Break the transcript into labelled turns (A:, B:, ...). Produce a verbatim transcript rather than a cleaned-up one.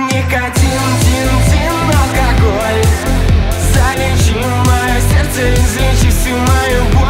A: Никотин, тин, тин, алкоголь. Залечи мое сердце, излечи всю мою боль.